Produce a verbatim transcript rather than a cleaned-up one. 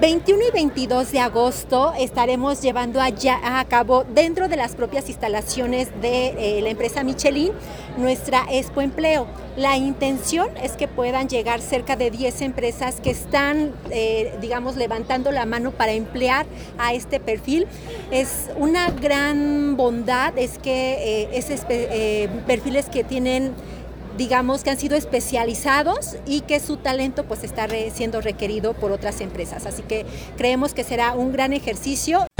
veintiuno y veintidós de agosto estaremos llevando allá a cabo, dentro de las propias instalaciones de eh, la empresa Michelin, nuestra Expo Empleo. La intención es que puedan llegar cerca de diez empresas que están, eh, digamos, levantando la mano para emplear a este perfil. Es una gran bondad, es que eh, es eh, perfiles que tienen, digamos, que han sido especializados y que su talento pues está re, siendo requerido por otras empresas. Así que creemos que será un gran ejercicio